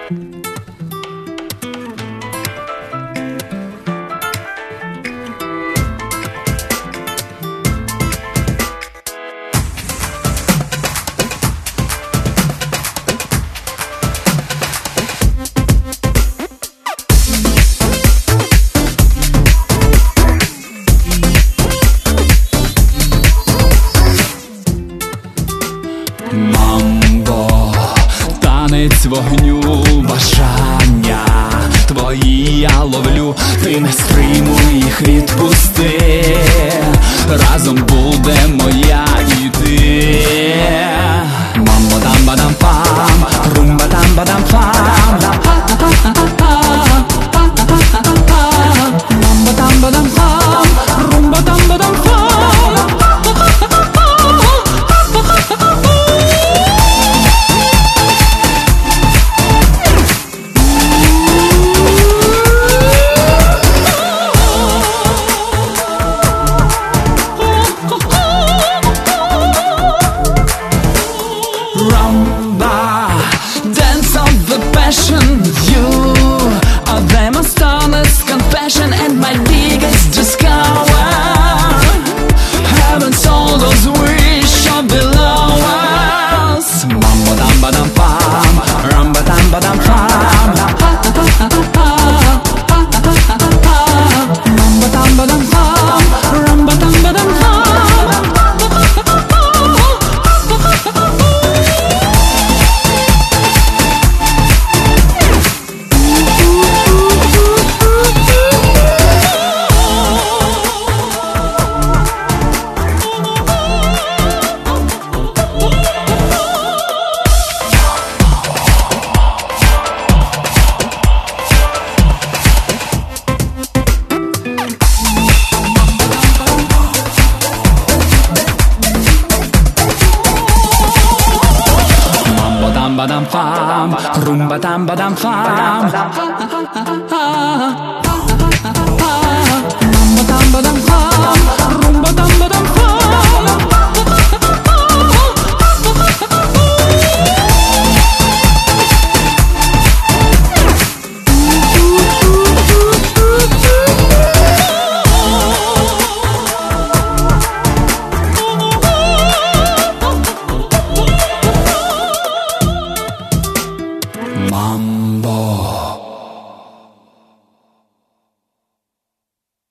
Мамбо, танець вогню, бажання твої я ловлю, ти не стримуй їх, відпусти, разом будемо я і ти. Мамбо-дамба-дам-пам, румба-дамба-дам-пам, мамбо-дамба-дам-пам, румба-дамба-дам-пам. Rumba, dance of the passion. You are them most honest confession and my biggest discover. Heaven told us we shall below us. Mambo damba dam pam, rumba damba dam pam. Mambo damba dam pam, rumba damba dam pam. Ba-dam fam, rumba dam ba-dam fam, rumba dam ba-dam fam.